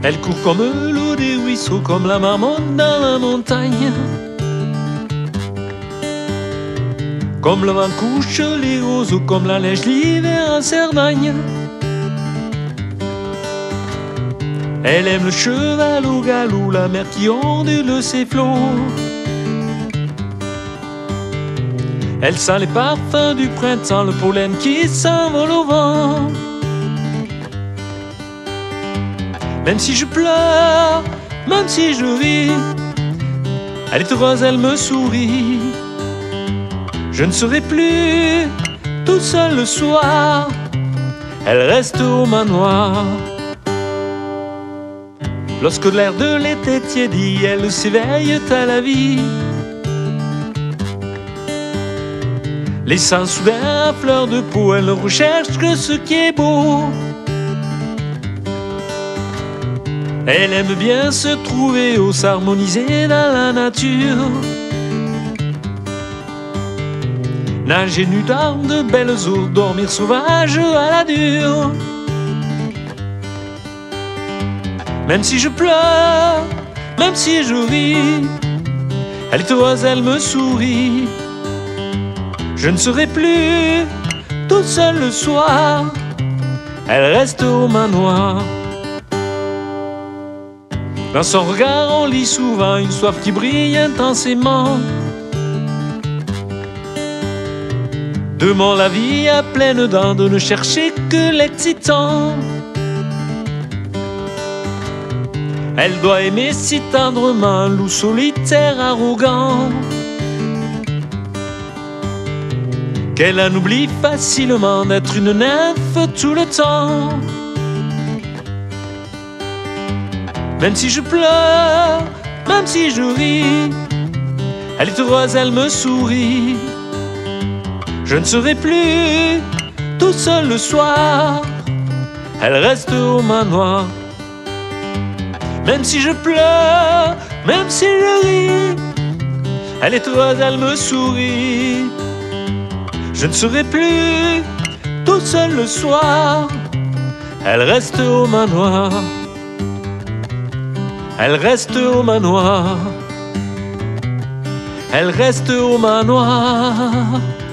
Elle court comme l'eau des ruisseaux, comme la marmotte dans la montagne. Comme le vent couche les roseaux, comme la neige l'hiver en Cerdagne. Elle aime le cheval au galop, la mer qui ondule ses flots. Elle sent les parfums du printemps, le pollen qui s'envole au vent. Même si je pleure, même si je ris, elle est heureuse, elle me sourit. Je ne serai plus tout seul le soir, elle reste au manoir. Lorsque l'air de l'été tiédit, elle s'éveille à la vie, laissant soudain à fleur de peau, elle ne recherche que ce qui est beau. Elle aime bien se trouver haut, s'harmoniser dans la nature, nager nu dans de belles eaux, dormir sauvage à la dure. Même si je pleure, même si je ris, elle est heureuse, elle me sourit. Je ne serai plus tout seul le soir, elle reste au manoir. Dans son regard on lit souvent une soif qui brille intensément. Demande la vie à pleines dents de ne chercher que l'excitant. Elle doit aimer si tendrement un loup solitaire arrogant, qu'elle en oublie facilement d'être une nymphe tout le temps. Même si je pleure, même si je ris, elle est heureuse, elle me sourit. Je ne serai plus tout seul le soir, elle reste au manoir. Même si je pleure, même si je ris, elle est heureuse, elle me sourit. Je ne serai plus tout seul le soir, elle reste au manoir. Elle reste au manoir. Elle reste au manoir.